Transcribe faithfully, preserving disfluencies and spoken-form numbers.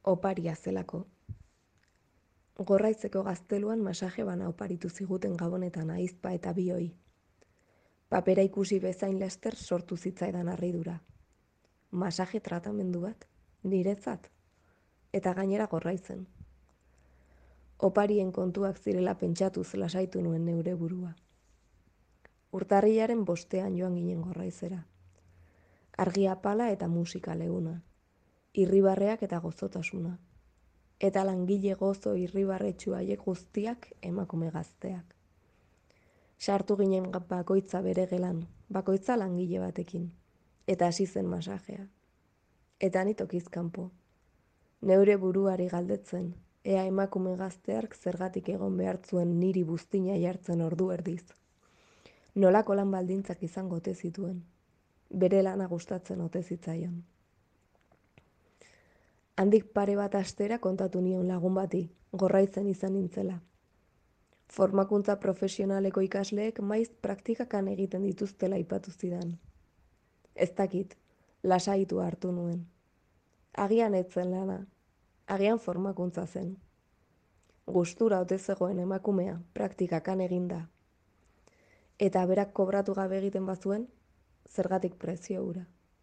Oparia zelako. Gorraitzeko gazteluan masaje bana oparitu ziguten gabonetan ahizpa eta bioi. Papera ikusi bezain laster sortu zitzaidan harridura. Masaje tratamendu bat, niretzat, eta gainera gorraitzen. Oparien kontuak zirela pentsatuz lasaitu nuen neure burua. Urtarrilaren bostean joan ginen gorraizera. Argia apala eta musika leuna. Irribarreak eta gozotasuna. Eta langile gozo irribarretsu haiek guztiak emakume gazteak. Sartu ginen bakoitza bere gelan, bakoitza langile batekin. Eta hasi zen masajea. Eta ni tokiz kanpo. Neure buruari galdetzen, ea emakume gazteark zergatik egon behartzuen niri buztina jartzen ordu erdiz. Nolako lan baldintzak izango ote zituen. Bere lana gustatzen ote zitzaion. Handik pare bat astera kontatu nion lagun bati, gorraitzen izan nintzela. Formakuntza profesionaleko ikasleek maiz praktikakan egiten dituztela aipatu zidan. Ez dakit, lasaitu hartu nuen. Agian etzen lana, agian formakuntza zen. Gustura ote zegoen emakumea, praktikakan eginda. Eta berak kobratu gabe egiten bazuen, zergatik prezio hura.